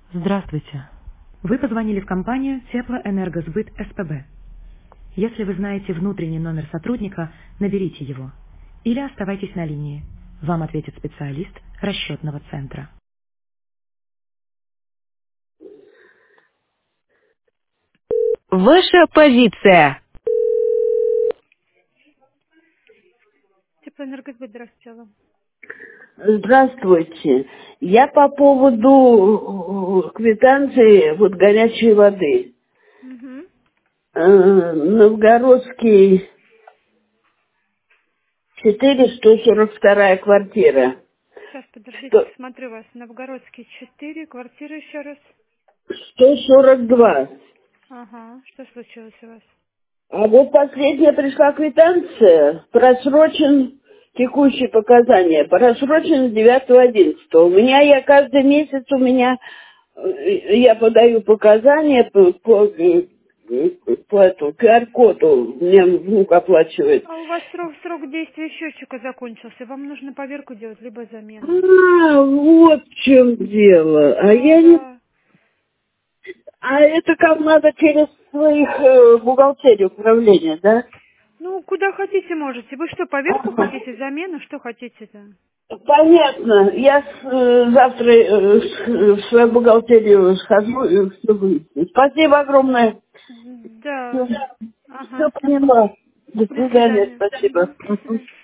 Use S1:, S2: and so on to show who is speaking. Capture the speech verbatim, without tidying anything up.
S1: Здравствуйте. Вы позвонили в компанию Теплоэнергосбыт СПБ. Если вы знаете внутренний номер сотрудника, наберите его. Или оставайтесь на линии. Вам ответит специалист расчетного центра.
S2: Ваша позиция.
S3: Теплоэнергосбыт, здравствуйте.
S4: Здравствуйте. Я по поводу э, квитанции вот горячей воды.
S3: Угу.
S4: Э, Новгородский четыре, сто сорок вторая квартира.
S3: Сейчас, подождите,
S4: Сто-
S3: посмотрю вас. Новгородский четыре, квартира еще раз.
S4: сто сорок два.
S3: Ага, что случилось у вас?
S4: А вот последняя пришла квитанция, просрочен текущие показания, просрочен девятого одиннадцатого. У меня, я каждый месяц, у меня, э, я подаю показания по, по, э, по эту ку ар-коду, мне внук оплачивает.
S3: А у вас срок, срок действия счетчика закончился. Вам нужно поверку делать, либо замену.
S4: А, вот в чем дело. А
S3: Да,
S4: я не...
S3: да.
S4: А это как надо через своих э, бухгалтерию управления, да?
S3: Ну, куда хотите можете. Вы что, поверку хотите, замену? Что хотите-то?
S4: Понятно. Я с- э, завтра э, с- в свою бухгалтерию схожу и все выясню. Спасибо огромное.
S3: Да.
S4: Все,
S3: Ага.
S4: поняла. До
S3: До
S4: свидания.
S3: свидания.
S4: Спасибо.
S3: Мгм. До свидания.